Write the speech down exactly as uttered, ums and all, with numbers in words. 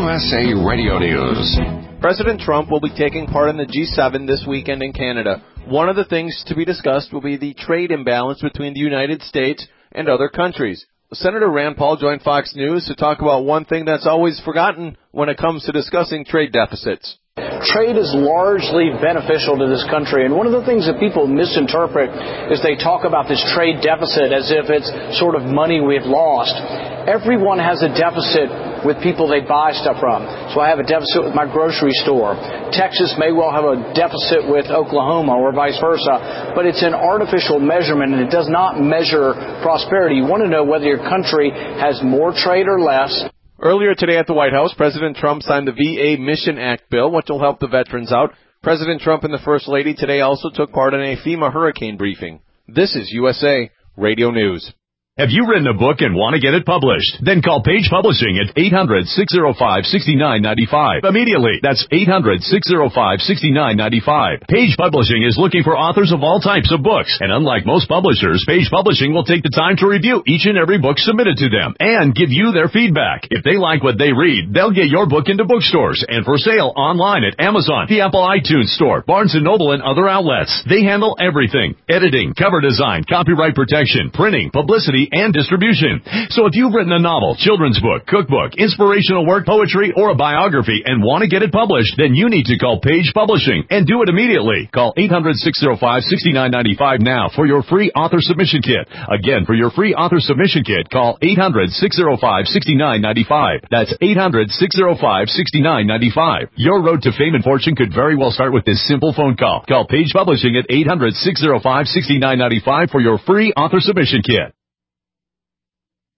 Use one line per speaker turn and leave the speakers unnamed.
U S A Radio News.
President Trump will be taking part in the G seven this weekend in Canada. One of the things to be discussed will be the trade imbalance between the United States and other countries. Senator Rand Paul joined Fox News to talk about one thing that's always forgotten when it comes to discussing trade deficits.
Trade is largely beneficial to this country, and one of the things that people misinterpret is they talk about this trade deficit as if it's sort of money we've lost. Everyone has a deficit with people they buy stuff from. So I have a deficit with my grocery store. Texas may well have a deficit with Oklahoma or vice versa, but it's an artificial measurement and it does not measure prosperity. You want to know whether your country has more trade or less.
Earlier today at the White House, President Trump signed the V A Mission Act bill, which will help the veterans out. President Trump and the First Lady today also took part in a FEMA hurricane briefing. This is U S A Radio News.
Have you written a book and want to get it published? Then call Page Publishing at eight hundred, six oh five, six nine nine five. Immediately. That's eight hundred, six oh five, six nine nine five. Page Publishing is looking for authors of all types of books. And unlike most publishers, Page Publishing will take the time to review each and every book submitted to them and give you their feedback. If they like what they read, they'll get your book into bookstores and for sale online at Amazon, the Apple iTunes Store, Barnes and Noble, and other outlets. They handle everything: editing, cover design, copyright protection, printing, publicity, and distribution. So if you've written a novel, children's book, cookbook, inspirational work, poetry, or a biography and want to get it published, then you need to call Page Publishing and do it immediately. Call eight hundred, six oh five, six nine nine five now for your free author submission kit. Again, for your free author submission kit, call eight hundred, six oh five, six nine nine five. That's eight hundred, six oh five, six nine nine five. Your road to fame and fortune could very well start with this simple phone call. Call Page Publishing at eight hundred, six oh five, six nine nine five for your free author submission kit.